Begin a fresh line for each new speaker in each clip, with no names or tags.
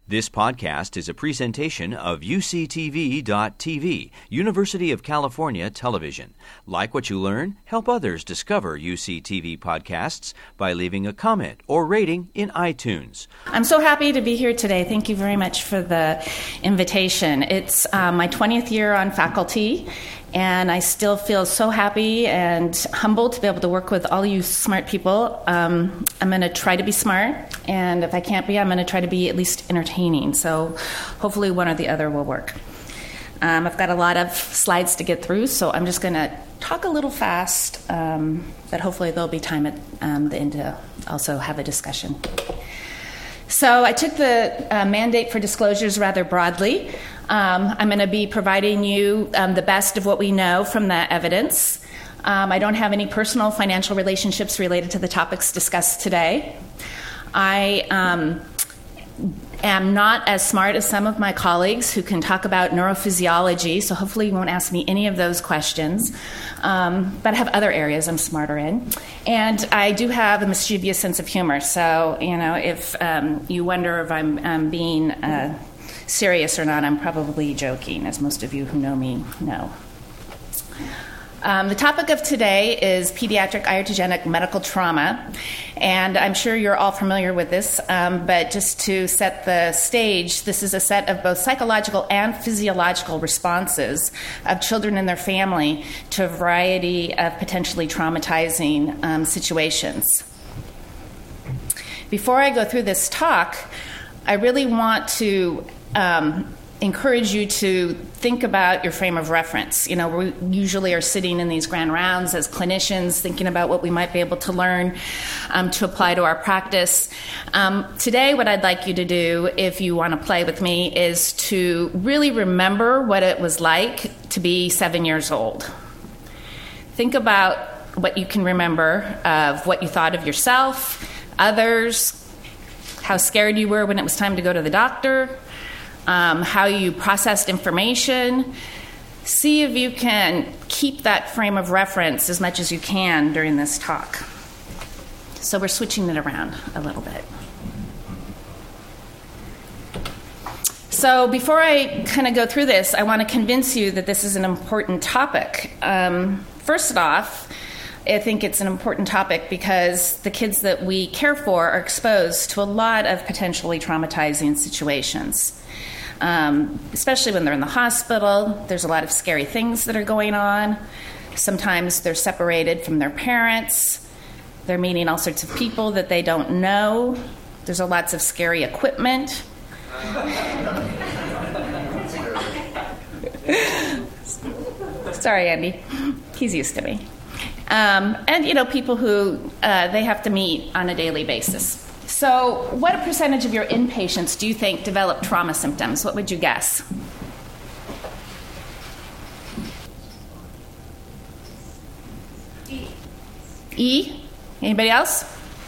This podcast is a presentation of UCTV.tv, University of California Television. Like what you learn? Help others discover UCTV podcasts by leaving a comment or rating in iTunes.
I'm so happy to be here today. Thank you very much for the invitation. It's my 20th year on faculty, and I still feel so happy and humbled to be able to work with all you smart people. I'm going to try to be smart, and if I can't be, I'm going to try to be at least entertaining. So hopefully one or the other will work. I've got a lot of slides to get through, so I'm just going to talk a little fast, but hopefully there'll be time at the end to also have a discussion. So I took the mandate for disclosures rather broadly. I'm going to be providing you the best of what we know from the evidence. I don't have any personal financial relationships related to the topics discussed today. I am not as smart as some of my colleagues who can talk about neurophysiology, so hopefully you won't ask me any of those questions. But I have other areas I'm smarter in. And I do have a mischievous sense of humor, so if you wonder if I'm being serious or not, I'm probably joking, as most of you who know me know. The topic of today is pediatric iatrogenic medical trauma, and I'm sure you're all familiar with this, but just to set the stage, this is a set of both psychological and physiological responses of children and their family to a variety of potentially traumatizing situations. Before I go through this talk, I really want to encourage you to think about your frame of reference. We usually are sitting in these grand rounds as clinicians thinking about what we might be able to learn to apply to our practice. Today, what I'd like you to do, if you want to play with me, is to really remember what it was like to be 7 years old. Think about what you can remember of what you thought of yourself, others, how scared you were when it was time to go to the doctor, how you processed information. See if you can keep that frame of reference as much as you can during this talk. So we're switching it around a little bit. So before I kind of go through this, I want to convince you that this is an important topic. First off, I think it's an important topic because the kids that we care for are exposed to a lot of potentially traumatizing situations. Especially when they're in the hospital, there's a lot of scary things that are going on. Sometimes they're separated from their parents. They're meeting all sorts of people that they don't know. There's lots of scary equipment. Sorry, Andy. He's used to me. And people who they have to meet on a daily basis. So what percentage of your inpatients do you think develop trauma symptoms? What would you guess? E? Anybody else?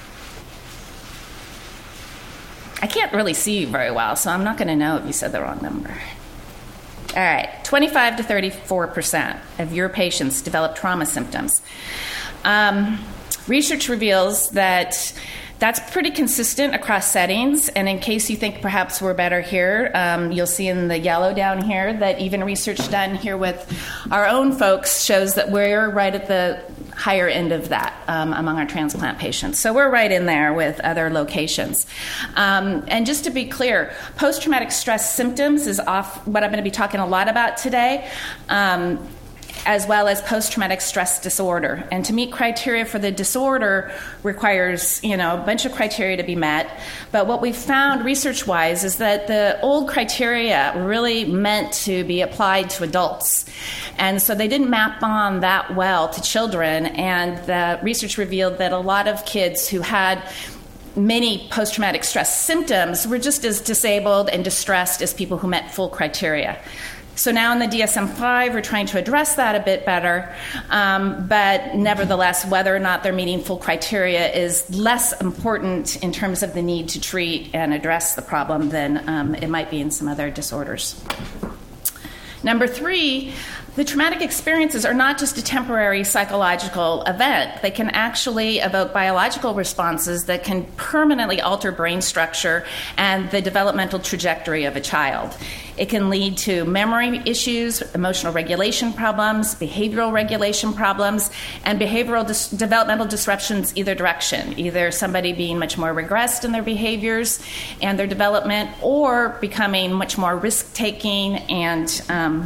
I can't really see you very well, so I'm not going to know if you said the wrong number. All right, 25 to 34% of your patients develop trauma symptoms. Research reveals that that's pretty consistent across settings, and in case you think perhaps we're better here, you'll see in the yellow down here that even research done here with our own folks shows that we're right at the higher end of that among our transplant patients. So we're right in there with other locations. And just to be clear, post-traumatic stress symptoms is what I'm going to be talking a lot about today. As well as post-traumatic stress disorder. And to meet criteria for the disorder requires, a bunch of criteria to be met. But what we found research-wise is that the old criteria were really meant to be applied to adults. And so they didn't map on that well to children. And the research revealed that a lot of kids who had many post-traumatic stress symptoms were just as disabled and distressed as people who met full criteria. So now in the DSM-5, we're trying to address that a bit better, but nevertheless, whether or not they're meeting full criteria is less important in terms of the need to treat and address the problem than it might be in some other disorders. Number 3, the traumatic experiences are not just a temporary psychological event. They can actually evoke biological responses that can permanently alter brain structure and the developmental trajectory of a child. It can lead to memory issues, emotional regulation problems, behavioral regulation problems, and behavioral developmental disruptions either direction, either somebody being much more regressed in their behaviors and their development, or becoming much more risk-taking and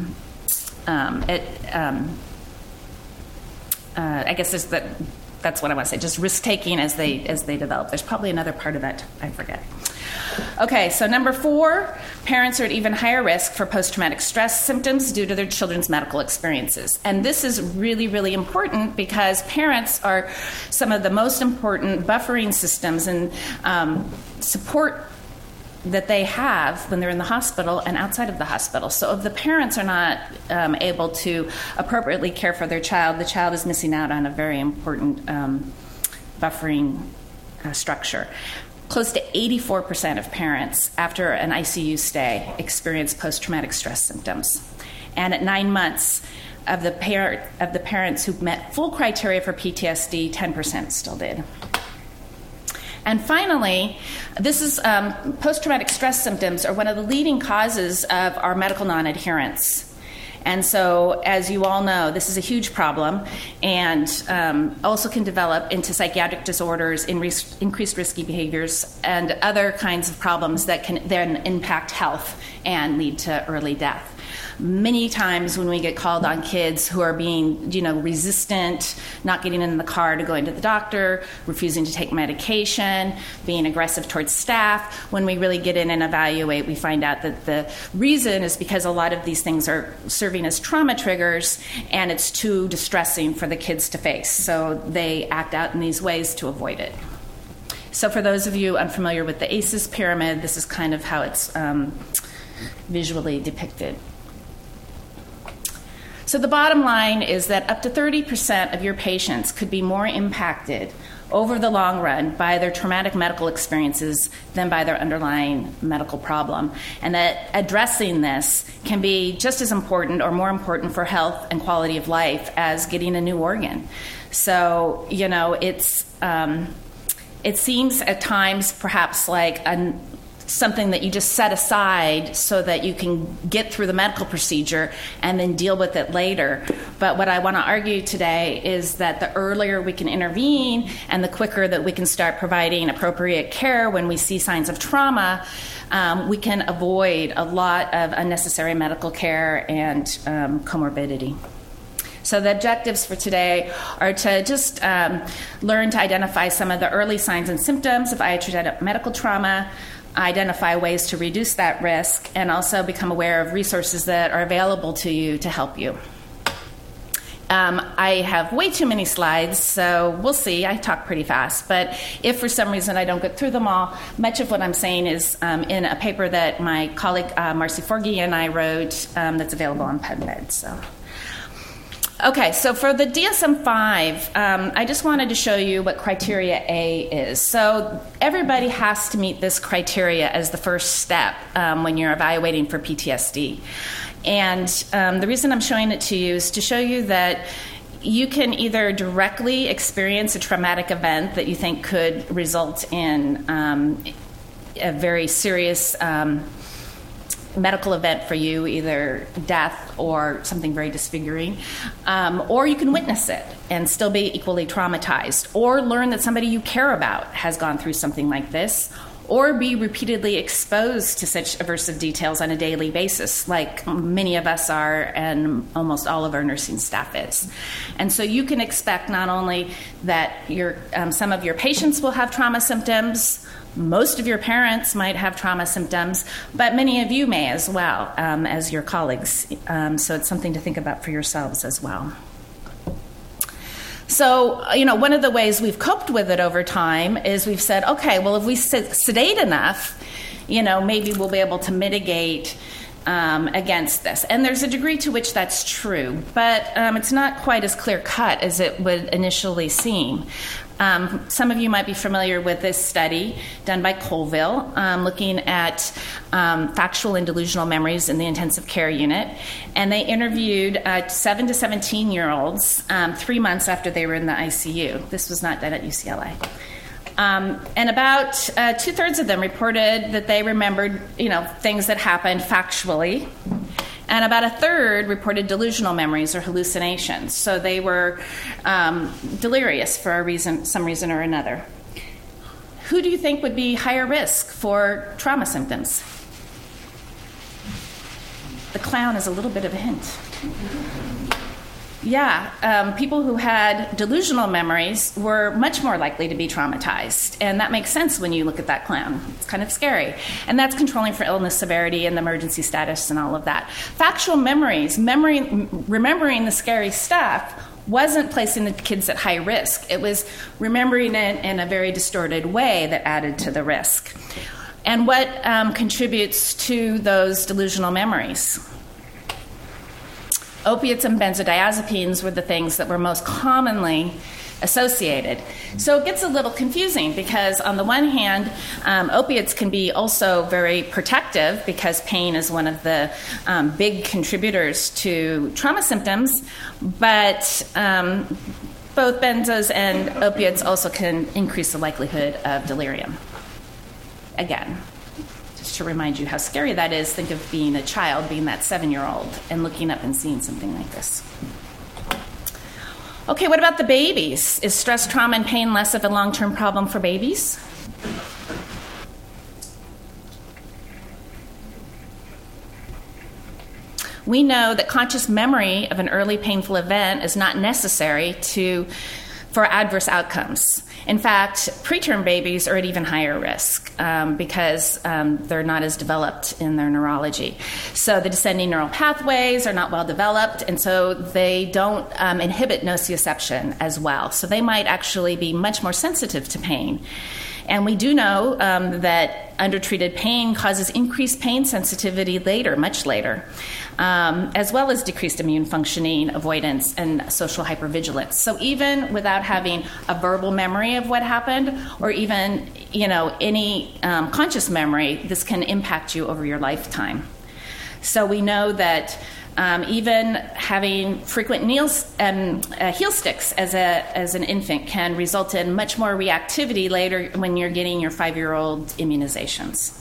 I guess that's what I want to say, just risk-taking as they develop. There's probably another part of that I forget. Okay, so number 4, parents are at even higher risk for post-traumatic stress symptoms due to their children's medical experiences. And this is really, really important because parents are some of the most important buffering systems and support that they have when they're in the hospital and outside of the hospital. So if the parents are not able to appropriately care for their child, the child is missing out on a very important buffering structure. Close to 84% of parents after an ICU stay experience post-traumatic stress symptoms. And at 9 months of the parents who met full criteria for PTSD, 10% still did. And finally, this is post-traumatic stress symptoms are one of the leading causes of our medical non-adherence. And so, as you all know, this is a huge problem and also can develop into psychiatric disorders, increased risky behaviors, and other kinds of problems that can then impact health and lead to early death. Many times when we get called on kids who are being, resistant, not getting in the car to going to the doctor, refusing to take medication, being aggressive towards staff, when we really get in and evaluate, we find out that the reason is because a lot of these things are serving as trauma triggers and it's too distressing for the kids to face. So they act out in these ways to avoid it. So for those of you unfamiliar with the ACEs pyramid, this is kind of how it's visually depicted. So the bottom line is that up to 30% of your patients could be more impacted over the long run by their traumatic medical experiences than by their underlying medical problem. And that addressing this can be just as important or more important for health and quality of life as getting a new organ. So, it seems at times perhaps like something that you just set aside so that you can get through the medical procedure and then deal with it later. But what I want to argue today is that the earlier we can intervene and the quicker that we can start providing appropriate care when we see signs of trauma, we can avoid a lot of unnecessary medical care and comorbidity. So the objectives for today are to just learn to identify some of the early signs and symptoms of iatrogenic medical trauma, identify ways to reduce that risk, and also become aware of resources that are available to you to help you. I have way too many slides, so we'll see. I talk pretty fast, but if for some reason I don't get through them all, much of what I'm saying is in a paper that my colleague Marcy Forgy and I wrote that's available on PubMed. So. Okay, so for the DSM-5, I just wanted to show you what criteria A is. So everybody has to meet this criteria as the first step when you're evaluating for PTSD. And the reason I'm showing it to you is to show you that you can either directly experience a traumatic event that you think could result in a very serious medical event for you, either death or something very disfiguring, or you can witness it and still be equally traumatized, or learn that somebody you care about has gone through something like this, or be repeatedly exposed to such aversive details on a daily basis, like many of us are and almost all of our nursing staff is. And so you can expect not only that some of your patients will have trauma symptoms, most of your parents might have trauma symptoms, but many of you may as well as your colleagues. So it's something to think about for yourselves as well. So, one of the ways we've coped with it over time is we've said, okay, well, if we sedate enough, maybe we'll be able to mitigate against this. And there's a degree to which that's true, but it's not quite as clear-cut as it would initially seem. Some of you might be familiar with this study done by Colville, looking at factual and delusional memories in the intensive care unit. And they interviewed 7 to 17-year-olds 3 months after they were in the ICU. This was not done at UCLA. And about 2/3 of them reported that they remembered, things that happened factually. And about 1/3 reported delusional memories or hallucinations. So they were delirious for some reason or another. Who do you think would be higher risk for trauma symptoms? The clown is a little bit of a hint. Yeah, people who had delusional memories were much more likely to be traumatized. And that makes sense when you look at that clown. It's kind of scary. And that's controlling for illness severity and the emergency status and all of that. Factual memories, remembering the scary stuff, wasn't placing the kids at high risk. It was remembering it in a very distorted way that added to the risk. And what contributes to those delusional memories? Opiates and benzodiazepines were the things that were most commonly associated. So it gets a little confusing because on the one hand, opiates can be also very protective because pain is one of the big contributors to trauma symptoms, but both benzos and opiates also can increase the likelihood of delirium. Again, just to remind you how scary that is, think of being a child, being that 7-year-old, and looking up and seeing something like this. Okay, what about the babies? Is stress, trauma, and pain less of a long-term problem for babies? We know that conscious memory of an early painful event is not necessary for adverse outcomes. In fact, preterm babies are at even higher risk because they're not as developed in their neurology. So the descending neural pathways are not well developed, and so they don't inhibit nociception as well. So they might actually be much more sensitive to pain. And we do know that undertreated pain causes increased pain sensitivity later, much later, as well as decreased immune functioning, avoidance, and social hypervigilance. So even without having a verbal memory of what happened, or even any conscious memory, this can impact you over your lifetime. So we know that even having frequent heel sticks as an infant can result in much more reactivity later when you're getting your 5-year-old immunizations.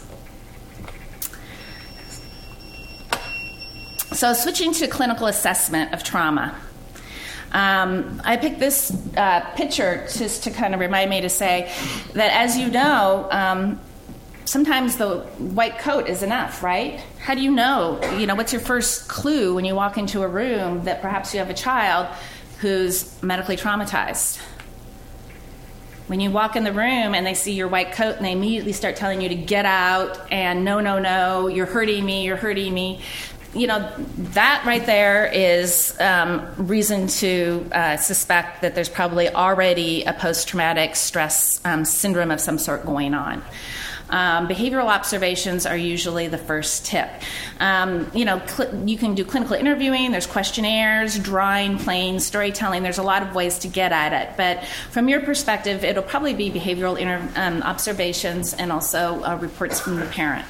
So switching to clinical assessment of trauma. I picked this picture just to kind of remind me to say that, as you know, sometimes the white coat is enough, right? How do you know? What's your first clue when you walk into a room that perhaps you have a child who's medically traumatized? When you walk in the room and they see your white coat and they immediately start telling you to get out and no, you're hurting me. That right there is reason to suspect that there's probably already a post-traumatic stress syndrome of some sort going on. Behavioral observations are usually the first tip. You can do clinical interviewing, there's questionnaires, drawing, playing, storytelling. There's a lot of ways to get at it. But from your perspective, it'll probably be behavioral observations and also reports from the parent.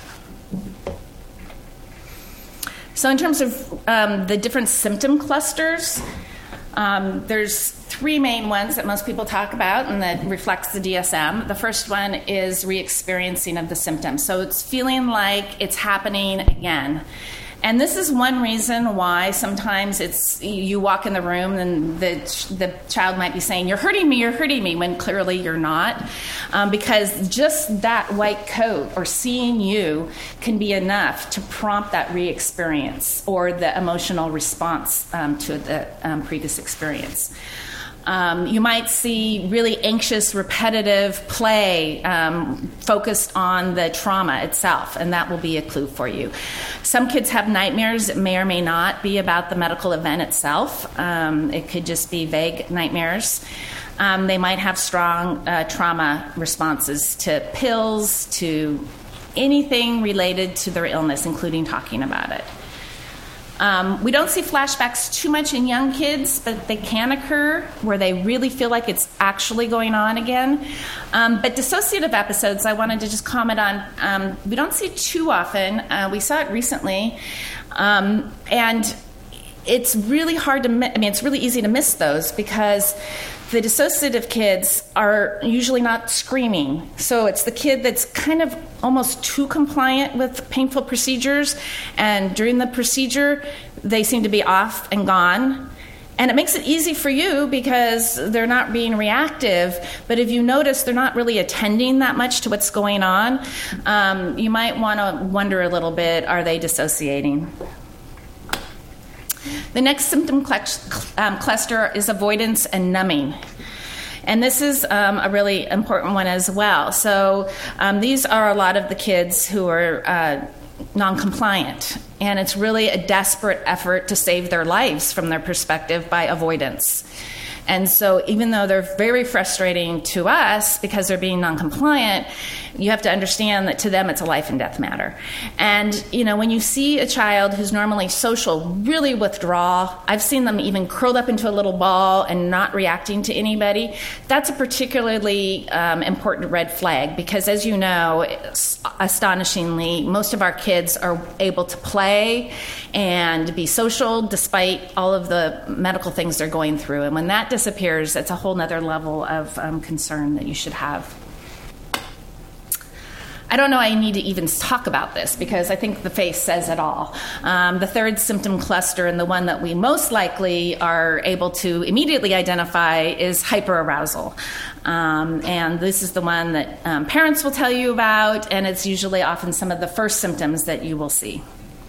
So in terms of the different symptom clusters, there's 3 main ones that most people talk about and that reflects the DSM. The first one is re-experiencing of the symptoms. So it's feeling like it's happening again. And this is one reason why sometimes you walk in the room and the child might be saying, you're hurting me, when clearly you're not. Because just that white coat or seeing you can be enough to prompt that re-experience or the emotional response to the previous experience. You might see really anxious, repetitive play focused on the trauma itself, and that will be a clue for you. Some kids have nightmares that may or may not be about the medical event itself. It could just be vague nightmares. They might have strong trauma responses to pills, to anything related to their illness, including talking about it. We don't see flashbacks too much in young kids, but they can occur where they really feel like it's actually going on again. But dissociative episodes, I wanted to just comment on, we don't see too often. We saw it recently. And it's really hard to, it's really easy to miss those because the dissociative kids are usually not screaming. So it's the kid that's kind of almost too compliant with painful procedures, and during the procedure, they seem to be off and gone. And it makes it easy for you because they're not being reactive. But if you notice they're not really attending that much to what's going on, you might want to wonder a little bit, are they dissociating? The next symptom cluster is avoidance and numbing. And this is a really important one as well. So these are a lot of the kids who are non-compliant. And it's really a desperate effort to save their lives from their perspective by avoidance. And so even though they're very frustrating to us because they're being non-compliant, you have to understand that to them it's a life and death matter. And, when you see a child who's normally social really withdraw, I've seen them even curled up into a little ball and not reacting to anybody, that's a particularly important red flag because, as you know, astonishingly, most of our kids are able to play and be social despite all of the medical things they're going through. And when that disappears, it's a whole nother level of concern that you should have. I don't know I need to even talk about this because I think the face says it all. The third symptom cluster, and the one that we most likely are able to immediately identify, is hyperarousal. And this is the one that parents will tell you about, and it's usually often some of the first symptoms that you will see.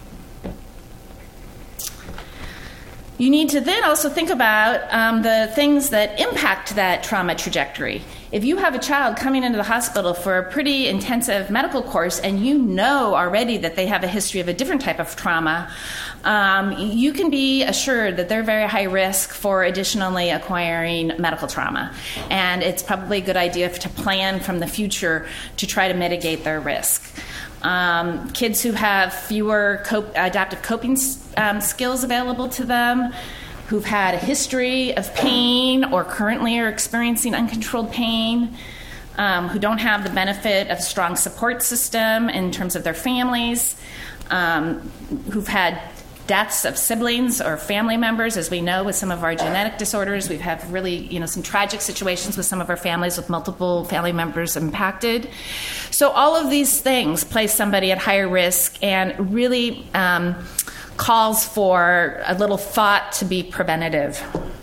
You need to then also think about the things that impact that trauma trajectory. If you have a child coming into the hospital for a pretty intensive medical course and you know already that they have a history of a different type of trauma, you can be assured that they're very high risk for additionally acquiring medical trauma. And it's probably a good idea to plan from the future to try to mitigate their risk. Kids who have fewer adaptive coping skills available to them, who've had a history of pain or currently are experiencing uncontrolled pain, who don't have the benefit of a strong support system in terms of their families, who've had deaths of siblings or family members. As we know, with some of our genetic disorders, we've had really, some tragic situations with some of our families with multiple family members impacted. So all of these things place somebody at higher risk and really calls for a little thought to be preventative.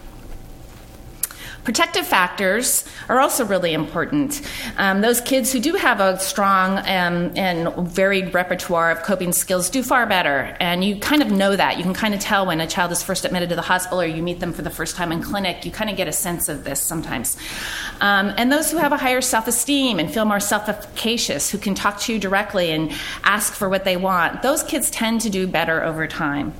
Protective factors are also really important. Those kids who do have a strong and varied repertoire of coping skills do far better, and you kind of know that. You can kind of tell when a child is first admitted to the hospital or you meet them for the first time in clinic. You kind of get a sense of this sometimes. And those who have a higher self-esteem and feel more self-efficacious, who can talk to you directly and ask for what they want, those kids tend to do better over time.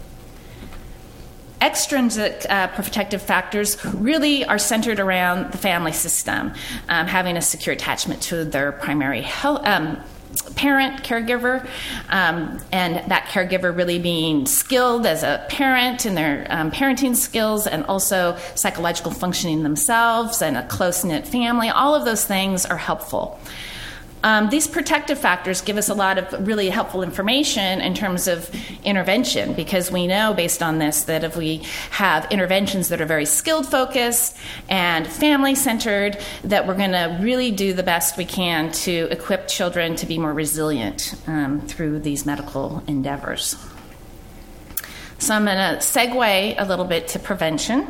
Extrinsic protective factors really are centered around the family system, having a secure attachment to their primary parent, caregiver, and that caregiver really being skilled as a parent in their parenting skills and also psychological functioning themselves and a close-knit family. All of those things are helpful. These protective factors give us a lot of really helpful information in terms of intervention, because we know based on this that if we have interventions that are very skilled focused and family centered, that we're going to really do the best we can to equip children to be more resilient through these medical endeavors. So I'm going to segue a little bit to prevention.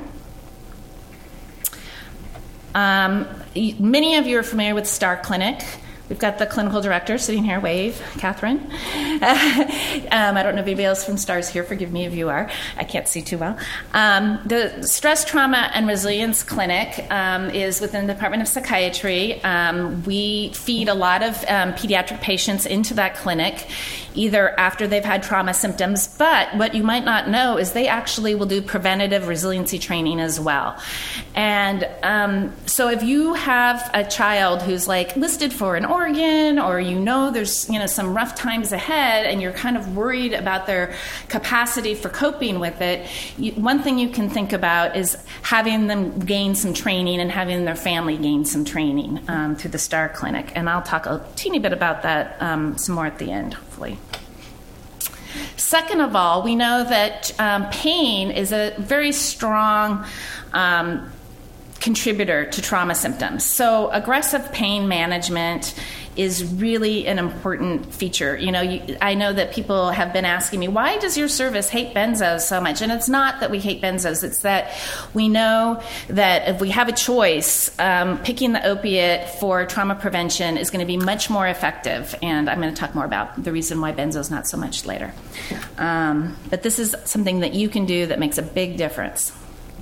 Many of you are familiar with STAR Clinic. We've got the clinical director sitting here. Wave, Catherine. I don't know if anybody else from STAR is here. Forgive me if you are. I can't see too well. The Stress, Trauma, and Resilience Clinic is within the Department of Psychiatry. We feed a lot of pediatric patients into that clinic, either after they've had trauma symptoms, but what you might not know is they actually will do preventative resiliency training as well. And so if you have a child who's listed for an Oregon, or there's some rough times ahead, and you're kind of worried about their capacity for coping with it, one thing you can think about is having them gain some training and having their family gain some training through the STAR Clinic. And I'll talk a teeny bit about that some more at the end, hopefully. Second of all, we know that pain is a very strong contributor to trauma symptoms. So aggressive pain management is really an important feature. I know that people have been asking me, why does your service hate benzos so much? And it's not that we hate benzos, it's that we know that if we have a choice, picking the opiate for trauma prevention is going to be much more effective. And I'm going to talk more about the reason why benzos not so much later. But this is something that you can do that makes a big difference.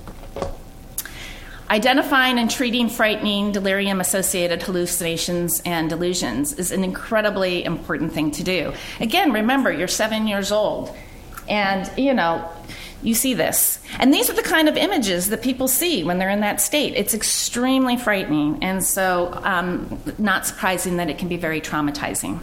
Identifying and treating frightening delirium-associated hallucinations and delusions is an incredibly important thing to do. Again, remember, you're 7 years old, and, you see this. And these are the kind of images that people see when they're in that state. It's extremely frightening, and so not surprising that it can be very traumatizing.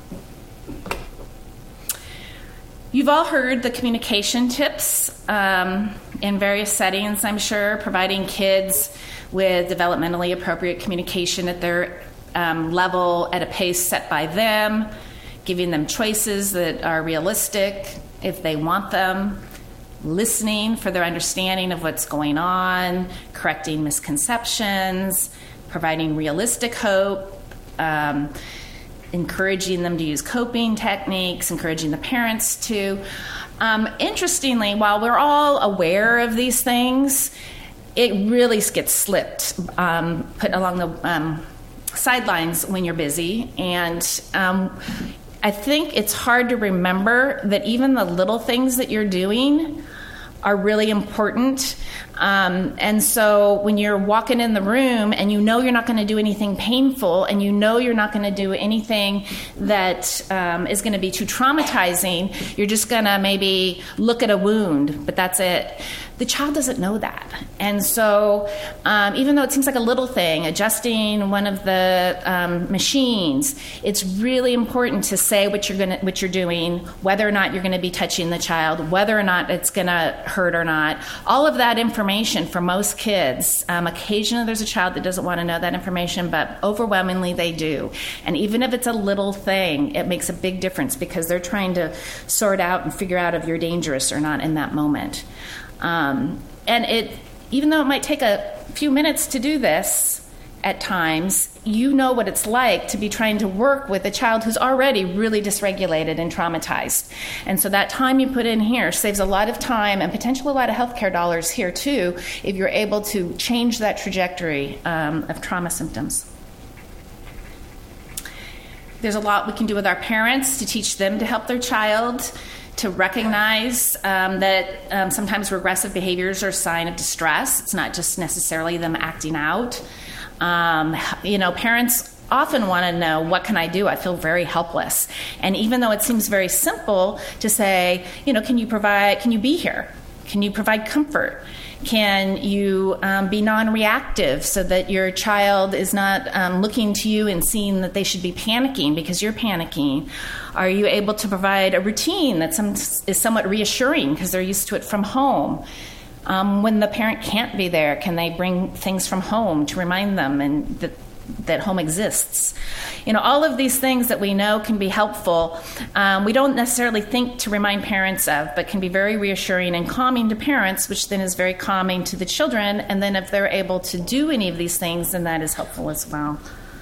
You've all heard the communication tips in various settings, I'm sure, providing kids with developmentally appropriate communication at their level, at a pace set by them, giving them choices that are realistic if they want them, listening for their understanding of what's going on, correcting misconceptions, providing realistic hope, encouraging them to use coping techniques, encouraging the parents to. Interestingly, while we're all aware of these things, it really gets slipped, put along the sidelines when you're busy. And I think it's hard to remember that even the little things that you're doing are really important. And so when you're walking in the room and you're not going to do anything painful, and you're not going to do anything that is going to be too traumatizing, you're just going to maybe look at a wound, but that's it. The child doesn't know that. And so even though it seems like a little thing, adjusting one of the machines, it's really important to say what you're doing, whether or not you're going to be touching the child, whether or not it's going to hurt or not. All of that information for most kids. Occasionally there's a child that doesn't want to know that information, but overwhelmingly they do. And even if it's a little thing, it makes a big difference because they're trying to sort out and figure out if you're dangerous or not in that moment. And even though it might take a few minutes to do this at times, you know what it's like to be trying to work with a child who's already really dysregulated and traumatized. And so that time you put in here saves a lot of time and potentially a lot of healthcare dollars here too, if you're able to change that trajectory of trauma symptoms. There's a lot we can do with our parents to teach them to help their child, to recognize that sometimes regressive behaviors are a sign of distress. It's not just necessarily them acting out. Parents often want to know, what can I do? I feel very helpless. And even though it seems very simple to say, can you be here? Can you provide comfort? Can you be non-reactive so that your child is not looking to you and seeing that they should be panicking because you're panicking? Are you able to provide a routine that is somewhat reassuring because they're used to it from home? When the parent can't be there, can they bring things from home to remind them and that home exists? All of these things that we know can be helpful. We don't necessarily think to remind parents of, but can be very reassuring and calming to parents, which then is very calming to the children. And then if they're able to do any of these things, then that is helpful as well.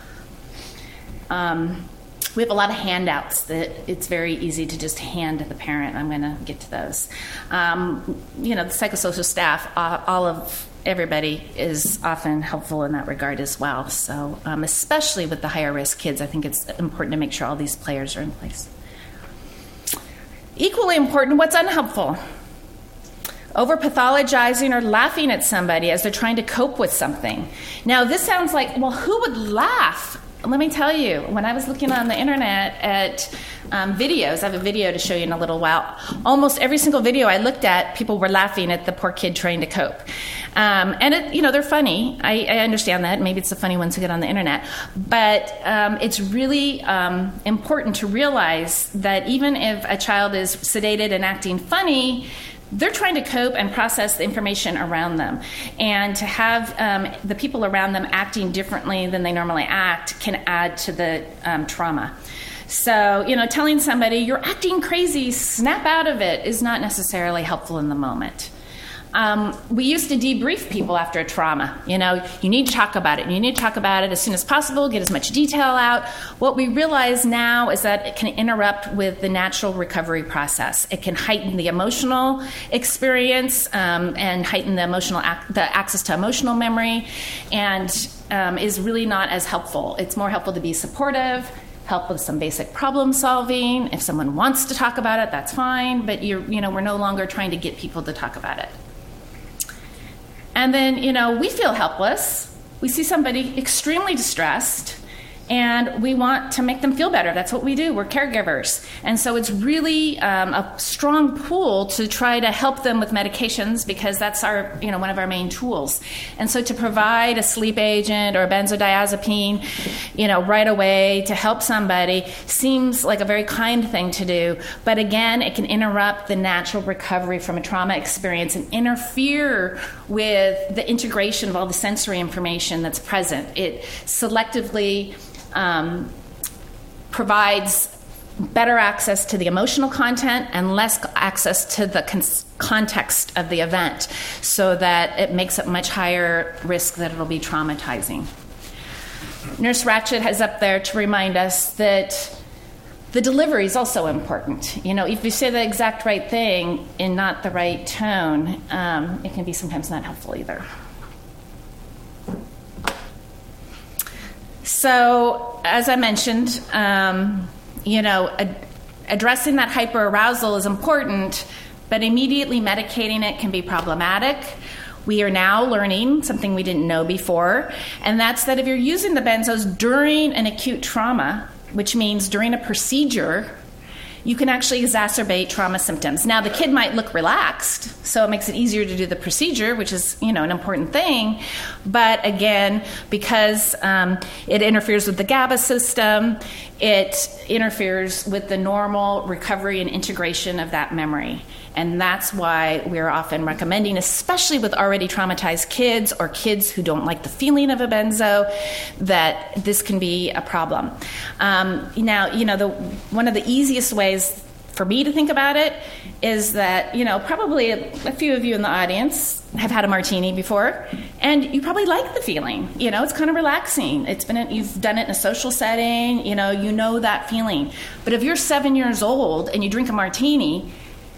We have a lot of handouts that it's very easy to just hand to the parent. I'm going to get to those. The psychosocial staff, all of everybody is often helpful in that regard as well. So especially with the higher risk kids, I think it's important to make sure all these players are in place. Equally important, what's unhelpful? Over-pathologizing or laughing at somebody as they're trying to cope with something. Now, this sounds like, well, who would laugh? Let me tell you, when I was looking on the internet at videos, I have a video to show you in a little while, almost every single video I looked at, people were laughing at the poor kid trying to cope. And they're funny. I understand that. Maybe it's the funny ones who get on the internet. But it's really important to realize that even if a child is sedated and acting funny, they're trying to cope and process the information around them. And to have the people around them acting differently than they normally act can add to the trauma. So, telling somebody, you're acting crazy, snap out of it, is not necessarily helpful in the moment. We used to debrief people after a trauma. You need to talk about it. You need to talk about it as soon as possible, get as much detail out. What we realize now is that it can interrupt with the natural recovery process. It can heighten the emotional experience and heighten the access to emotional memory, and is really not as helpful. It's more helpful to be supportive, help with some basic problem solving. If someone wants to talk about it, that's fine, but we're no longer trying to get people to talk about it. And then, we feel helpless. We see somebody extremely distressed, and we want to make them feel better. That's what we do. We're caregivers. And so it's really a strong pull to try to help them with medications, because that's our, one of our main tools. And so to provide a sleep agent or a benzodiazepine, right away to help somebody seems like a very kind thing to do. But again, it can interrupt the natural recovery from a trauma experience and interfere with the integration of all the sensory information that's present. It selectively provides better access to the emotional content and less access to the context of the event, so that it makes it much higher risk that it'll be traumatizing. Nurse Ratched is up there to remind us that the delivery is also important. If you say the exact right thing in not the right tone, it can be sometimes not helpful either. So, as I mentioned, addressing that hyperarousal is important, but immediately medicating it can be problematic. We are now learning something we didn't know before, and that's that if you're using the benzos during an acute trauma, which means during a procedure, you can actually exacerbate trauma symptoms. Now, the kid might look relaxed, so it makes it easier to do the procedure, which is, an important thing. But again, because it interferes with the GABA system, it interferes with the normal recovery and integration of that memory. And that's why we're often recommending, especially with already traumatized kids or kids who don't like the feeling of a benzo, that this can be a problem. Now, one of the easiest ways for me to think about it is that, probably a few of you in the audience have had a martini before, and you probably like the feeling. It's kind of relaxing. You've done it in a social setting, you know that feeling. But if you're 7 years old and you drink a martini,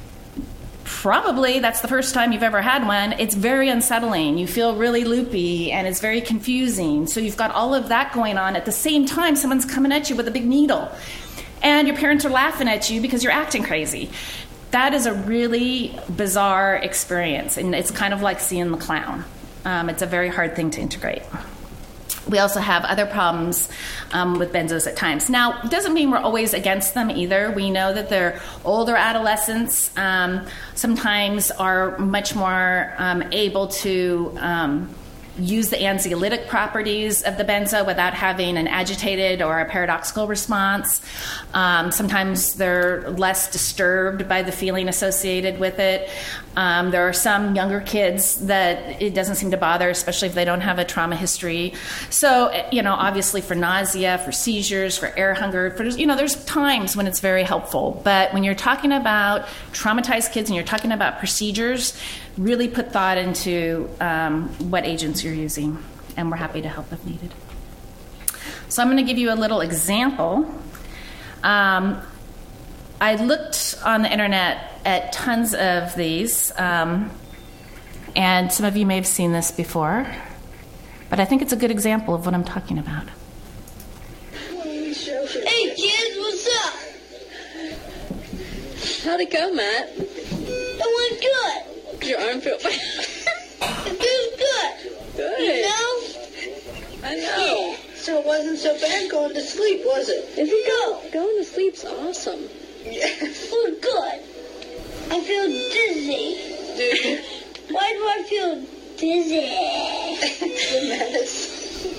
probably that's the first time you've ever had one. It's very unsettling. You feel really loopy, and it's very confusing. So you've got all of that going on. At the same time, someone's coming at you with a big needle, and your parents are laughing at you because you're acting crazy. That is a really bizarre experience, and it's kind of like seeing the clown. It's a very hard thing to integrate. We also have other problems with benzos at times. Now, it doesn't mean we're always against them either. We know that they're older adolescents sometimes are much more able to use the anxiolytic properties of the benzo without having an agitated or a paradoxical response. Sometimes they're less disturbed by the feeling associated with it. There are some younger kids that it doesn't seem to bother, especially if they don't have a trauma history. So, obviously for nausea, for seizures, for air hunger, there's times when it's very helpful. But when you're talking about traumatized kids and you're talking about procedures, really put thought into what agents you're using, and we're happy to help if needed. So I'm going to give you a little example. I looked on the internet at tons of these, and some of you may have seen this before, but I think it's a good example of what I'm talking about.
Hey kids, what's up?
How'd it go, Matt?
It went good.
Your arm felt fine.
It feels good.
Good. I know.
Yeah. So it wasn't so bad going to sleep, was it?
Going to sleep's awesome.
Yeah. Oh, good. I feel dizzy.
Dude.
Why do I feel dizzy.
The medicine.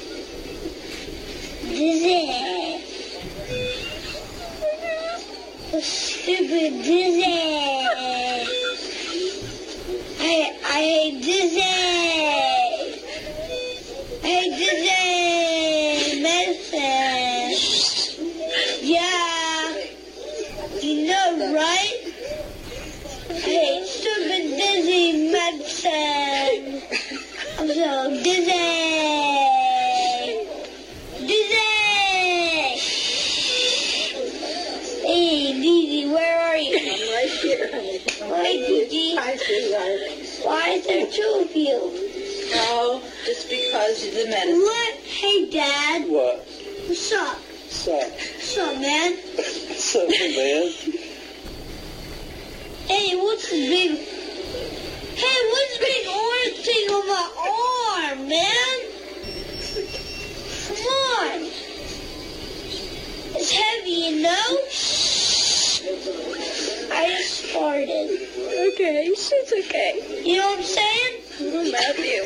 Dizzy. Stupid dizzy. I hate dizzy. I hate dizzy medicine. Yeah. You know, right? I hate stupid dizzy medicine. I'm so dizzy. Dizzy. Hey, Didi, where are you?
I'm right here, honey.
Hi, Didi.
Hi, sweetheart.
Why is there two of you?
Oh, just because you're the medicine.
What? Hey, Dad.
What?
What's up?
What's up?
What's up, man?
What's up, man?
Hey, what's this big... Hey, what's this big orange thing on my arm, man? Come on. It's heavy, you know? I just farted.
Okay, it's okay.
You know what I'm saying?
Oh, Matthew.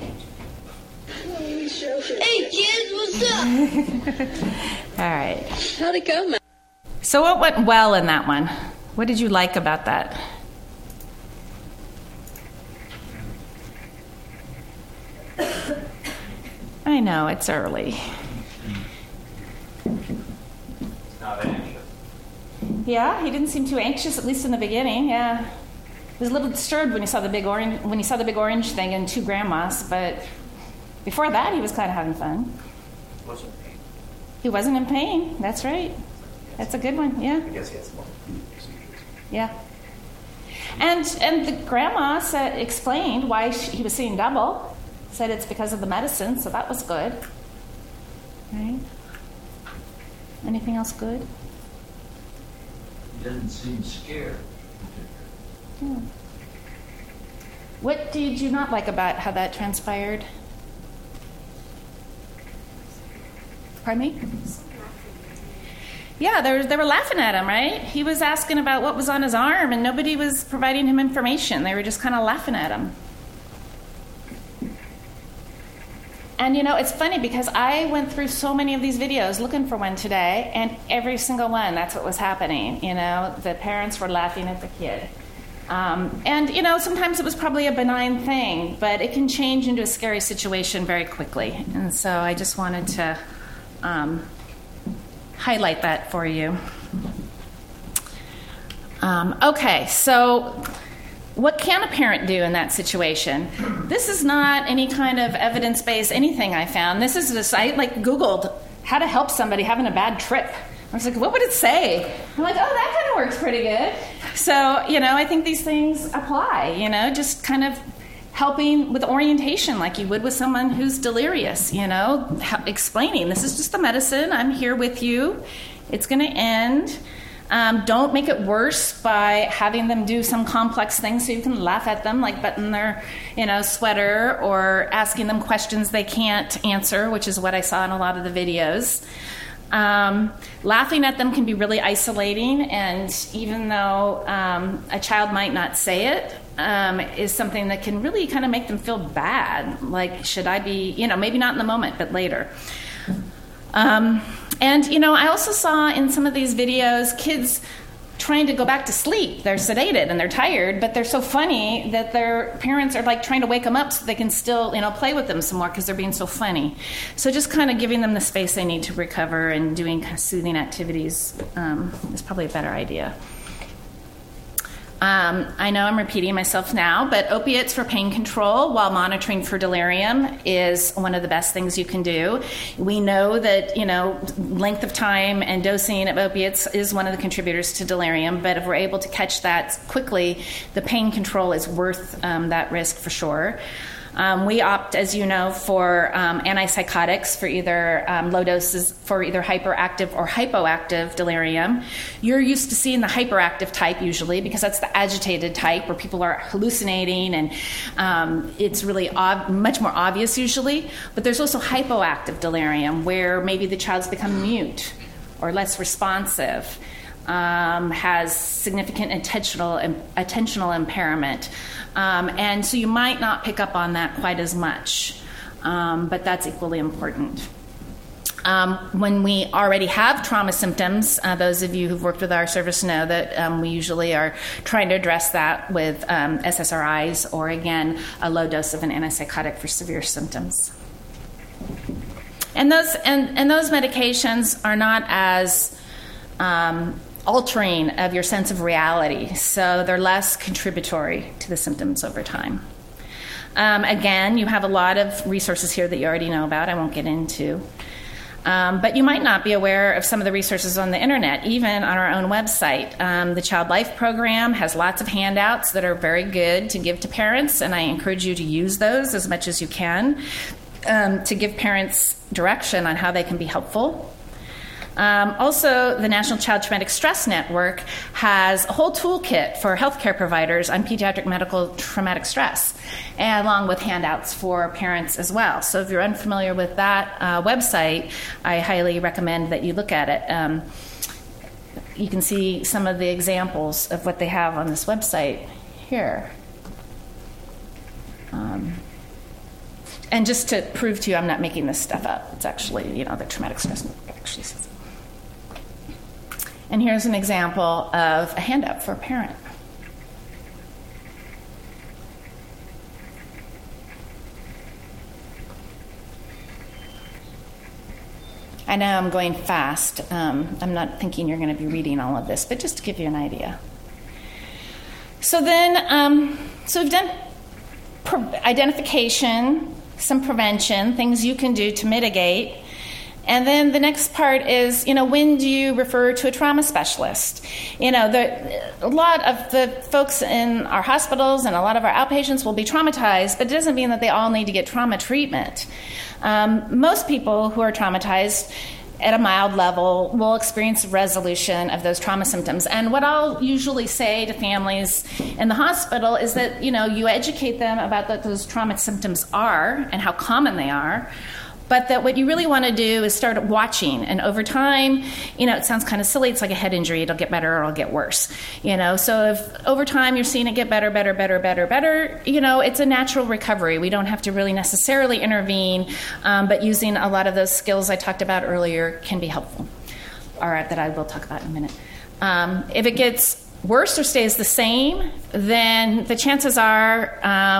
Hey, kids, what's up?
All right.
How'd it go, Matt?
So what went well in that one? What did you like about that? I know, it's early.
Not anxious.
Yeah, he didn't seem too anxious, at least in the beginning. Yeah, he was a little disturbed when he saw the big orange thing and two grandmas, but before that, he was kind of having fun.
Wasn't pain.
He wasn't in pain. That's right. That's a good one. Yeah,
I guess he had some procedures.
yeah. And the grandma explained why he was seeing double. Said it's because of the medicine, so that was good. Right? Anything else good?
He doesn't seem scared.
Yeah. What did you not like about how that transpired? Pardon me? Yeah, they were laughing at him, right? He was asking about what was on his arm, and nobody was providing him information. They were just kind of laughing at him. And, you know, it's funny because I went through so many of these videos looking for one today, and every single one, that's what was happening. You know, the parents were laughing at the kid. And, you know, sometimes it was probably a benign thing, but it can change into a scary situation very quickly. And so I just wanted to highlight that for you. Okay, so what can a parent do in that situation? This is not any kind of evidence-based anything I found. This is just, I Googled how to help somebody having a bad trip. I was like, what would it say? I'm like, oh, that kind of works pretty good. So, you know, I think these things apply, you know, just kind of helping with orientation like you would with someone who's delirious, you know, explaining, this is just the medicine. I'm here with you. It's going to end. Don't make it worse by having them do some complex thing so you can laugh at them, like button their, you know, sweater or asking them questions they can't answer, which is what I saw in a lot of the videos. Laughing at them can be really isolating, and even though a child might not say it, is something that can really kind of make them feel bad. Like, should I be, you know, maybe not in the moment, but later. And, you know, I also saw in some of these videos kids trying to go back to sleep. They're sedated and they're tired, but they're so funny that their parents are like trying to wake them up so they can still, you know, play with them some more because they're being so funny. So just kind of giving them the space they need to recover and doing kind of soothing activities is probably a better idea. I know I'm repeating myself now, but opiates for pain control while monitoring for delirium is one of the best things you can do. We know that, you know, length of time and dosing of opiates is one of the contributors to delirium, but if we're able to catch that quickly, the pain control is worth that risk for sure. We opt, as you know, for antipsychotics for either low doses for either hyperactive or hypoactive delirium. You're used to seeing the hyperactive type usually because that's the agitated type where people are hallucinating and it's really much more obvious usually. But there's also hypoactive delirium where maybe the child's become mute or less responsive. has significant attentional impairment. And so you might not pick up on that quite as much, but that's equally important. When we already have trauma symptoms, those of you who've worked with our service know that we usually are trying to address that with SSRIs or, again, a low dose of an antipsychotic for severe symptoms. And those medications are not as altering of your sense of reality, so they're less contributory to the symptoms over time. Again, you have a lot of resources here that you already know about. I won't get into. But you might not be aware of some of the resources on the internet, even on our own website. The Child Life Program has lots of handouts that are very good to give to parents, and I encourage you to use those as much as you can to give parents direction on how they can be helpful. Also, the National Child Traumatic Stress Network has a whole toolkit for healthcare providers on pediatric medical traumatic stress, and along with handouts for parents as well. So if you're unfamiliar with that website, I highly recommend that you look at it. You can see some of the examples of what they have on this website here. And just to prove to you I'm not making this stuff up, it's actually, the Traumatic Stress Network actually says it. And here's an example of a handout for a parent. I know I'm going fast. I'm not thinking you're going to be reading all of this, but just to give you an idea. So then, so we've done identification, some prevention, things you can do to mitigate. And then the next part is, when do you refer to a trauma specialist? A lot of the folks in our hospitals and a lot of our outpatients will be traumatized, but it doesn't mean that they all need to get trauma treatment. Most people who are traumatized at a mild level will experience resolution of those trauma symptoms. And what I'll usually say to families in the hospital is that, you educate them about what those trauma symptoms are and how common they are. But that what you really want to do is start watching. And over time, it sounds kind of silly. It's like a head injury. It'll get better or it'll get worse. So if over time you're seeing it get better, it's a natural recovery. We don't have to really necessarily intervene, but using a lot of those skills I talked about earlier can be helpful, or that I will talk about in a minute. If it gets worse or stays the same, then the chances are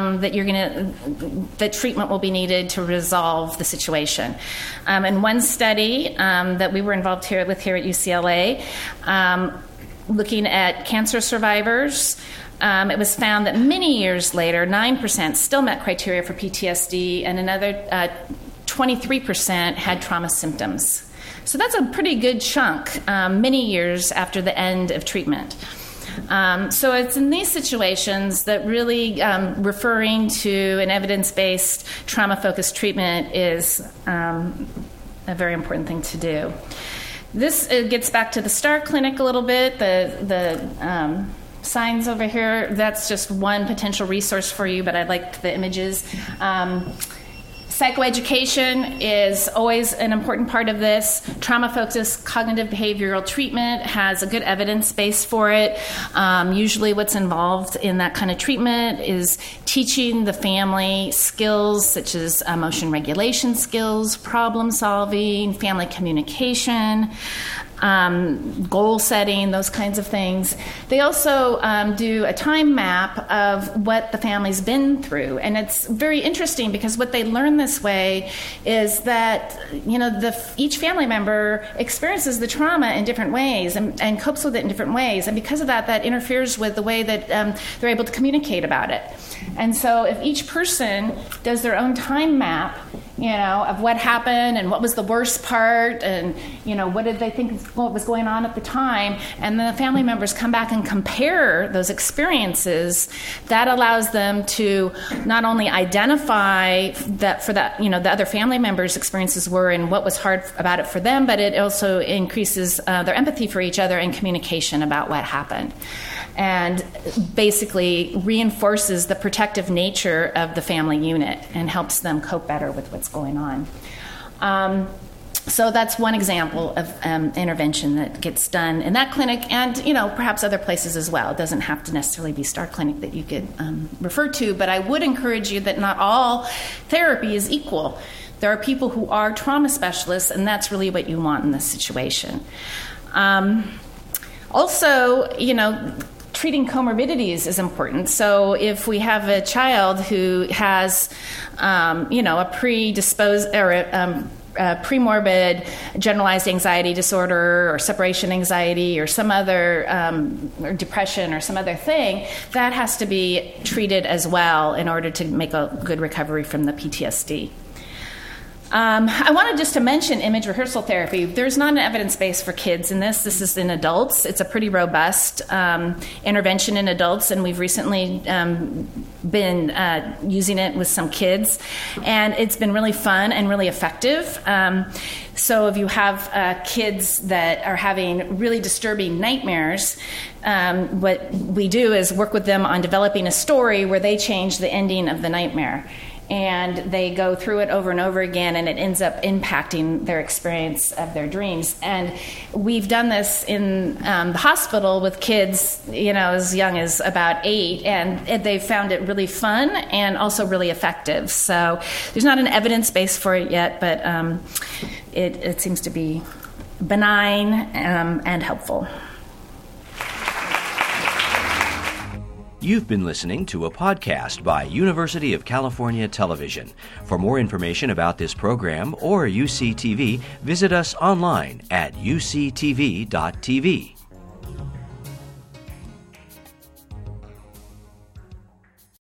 that treatment will be needed to resolve the situation. In one study that we were involved with here at UCLA, looking at cancer survivors, it was found that many years later, 9% still met criteria for PTSD, and another 23% had trauma symptoms. So that's a pretty good chunk, many years after the end of treatment. So it's in these situations that really referring to an evidence-based trauma-focused treatment is a very important thing to do. This gets back to the STAR Clinic a little bit. The signs over here, that's just one potential resource for you, but I liked the images. Psychoeducation is always an important part of this. Trauma-focused cognitive behavioral treatment has a good evidence base for it. Usually what's involved in that kind of treatment is teaching the family skills such as emotion regulation skills, problem solving, family communication, goal setting, those kinds of things. They also do a time map of what the family's been through, and it's very interesting because what they learn this way is that each family member experiences the trauma in different ways and copes with it in different ways, and because of that interferes with the way that they're able to communicate about it. And so if each person does their own time map, of what happened and what was the worst part and, what did they think what was going on at the time, and then the family members come back and compare those experiences, that allows them to not only identify that for that, the other family members' experiences were and what was hard about it for them, but it also increases their empathy for each other and communication about what happened, and basically reinforces the protective nature of the family unit and helps them cope better with what's going on. So that's one example of intervention that gets done in that clinic, and perhaps other places as well. It doesn't have to necessarily be Star Clinic that you could refer to, but I would encourage you that not all therapy is equal. There are people who are trauma specialists, and that's really what you want in this situation. Also, treating comorbidities is important. So if we have a child who has, a predisposed or premorbid generalized anxiety disorder or separation anxiety or some other or depression or some other thing, that has to be treated as well in order to make a good recovery from the PTSD. I wanted just to mention image rehearsal therapy. There's not an evidence base for kids in this. This is in adults. It's a pretty robust intervention in adults, and we've recently been using it with some kids, and it's been really fun and really effective. So if you have kids that are having really disturbing nightmares, what we do is work with them on developing a story where they change the ending of the nightmare. And they go through it over and over again, and it ends up impacting their experience of their dreams. And we've done this in the hospital with kids, as young as about 8, and they found it really fun and also really effective. So there's not an evidence base for it yet, but it seems to be benign and helpful.
You've been listening to a podcast by University of California Television. For more information about this program or UCTV, visit us online at uctv.tv.